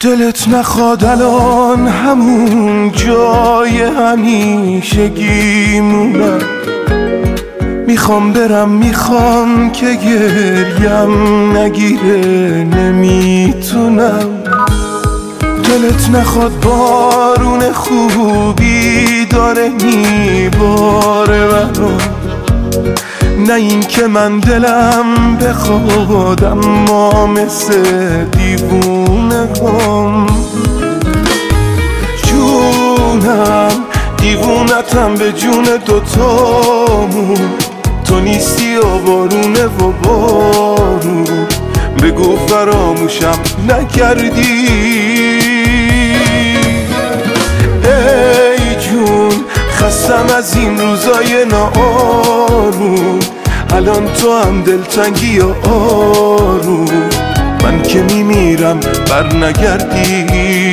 دلت نخواد الان همون جای همیشگی مونم. میخوام که گریم نگیره نمیتونم. دلت نخواد بارون خوبی داره میباره برام، نه این که من دلم بخواد اما مثل دیوونه هم. جونم دیوونتم به جون دوتامون، تو نیستی و بارونه و بارون، بگو فراموشم نکردی. ای جون خستم از این روزای ناآروم، الان تو هم دلتنگی و آروم، من که میمیرم بر نگردی.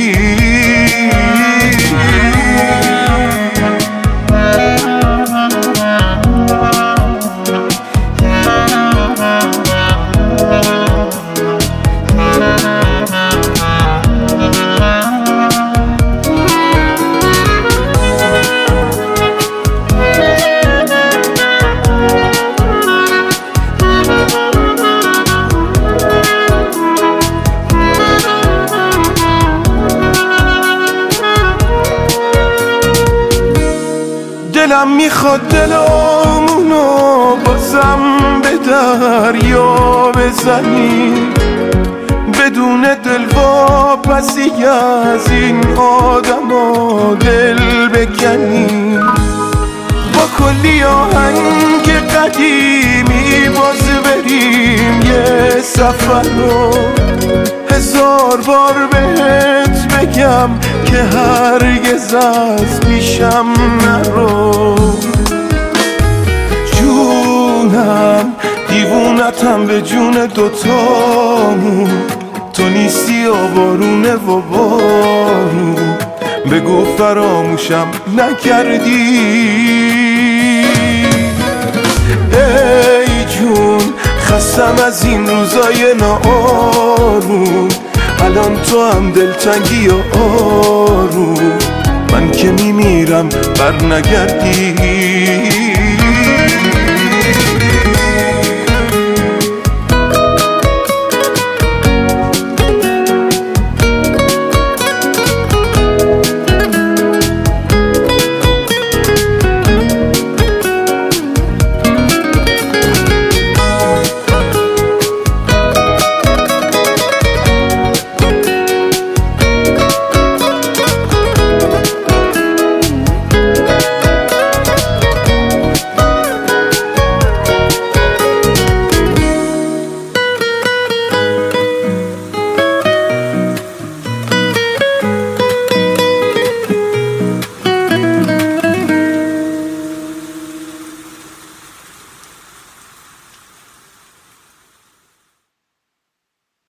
دلم میخواد دلمونو بازم به دریا بزنی، بدون دلواپسی از این آدما دل بکنی. با کلی آهنگ قدیمی باز بریم یه سفر رو، 1000 بار بهت بگم که هرگز از پیشم نرو. جونم دیوونتم به جون دوتامون، تو نیستی و بارونه و بارون، بگو فراموشم نکردی. ای جون خستم از این روزای ناآروم، الان تو هم دلتنگی و آروم، من که میمیرم بر نگردی.